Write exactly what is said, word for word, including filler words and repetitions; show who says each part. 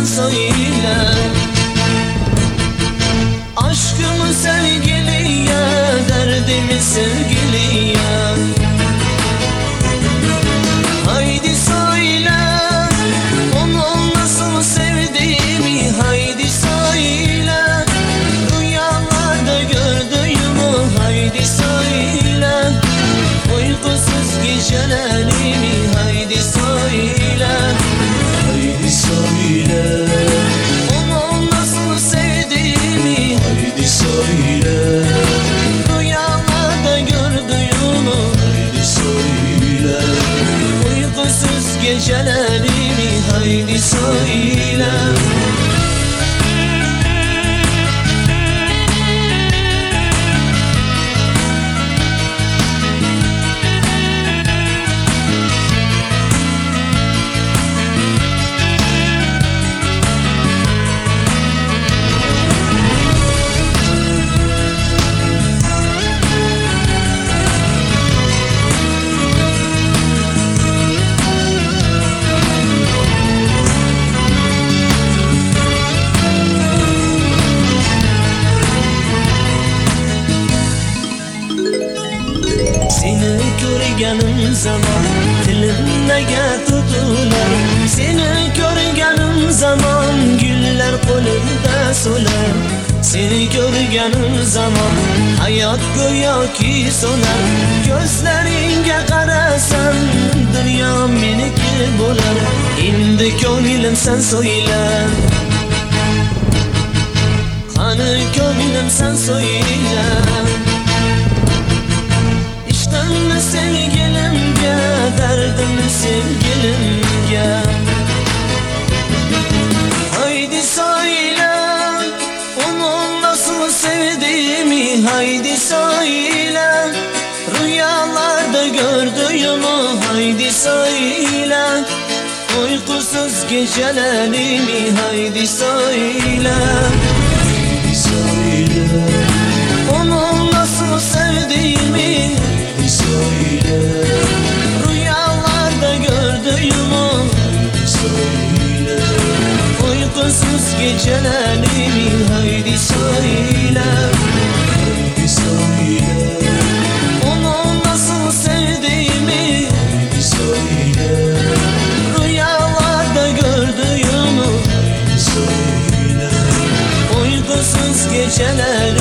Speaker 1: söyle. Aşkımı sevgiliye, derdimi sevgiliye. Haydi söyle, onu nasıl sevdiğimi. Haydi söyle, rüyalarda gördüğümü. Haydi söyle, uykusuz gecelerimi. Haydi söyle,
Speaker 2: Haydi söyle,
Speaker 1: onu nasıl sevdiğimi.
Speaker 2: haydi söyle,
Speaker 1: Rüyalarda gördüğümü.
Speaker 2: haydi söyle,
Speaker 1: Uykusuz gecelerimi. Haydi söyle. Seni görgenim zaman dilimde tutular. Seni görgenim zaman güller kolumda solar. Seni görgenim zaman hayat go'yo ki solar. Gözleringe qarasam dünya meniki bo'lar. Endi ko'nglim sen söyle, qani ko'nglim sen söyle. İştenme sevgilimge, derdimni sevgilimge. Haydi söyle, onu nasıl sevdiğimi. Haydi söyle, rüyalarda gördüğümü. Haydi söyle, uykusuz gecelerimi. Haydi söyle,
Speaker 2: haydi söyle,
Speaker 1: onu nasıl sevdiğimi.
Speaker 2: haydi söyle,
Speaker 1: Rüyalarda gördüğümü.
Speaker 2: haydi söyle,
Speaker 1: Uykusuz gecelerimi. Haydi söyle,
Speaker 2: haydi söyle,
Speaker 1: onu nasıl sevdiğimi.
Speaker 2: haydi söyle,
Speaker 1: Rüyalarda gördüğümü.
Speaker 2: haydi söyle,
Speaker 1: Uykusuz gecelerimi.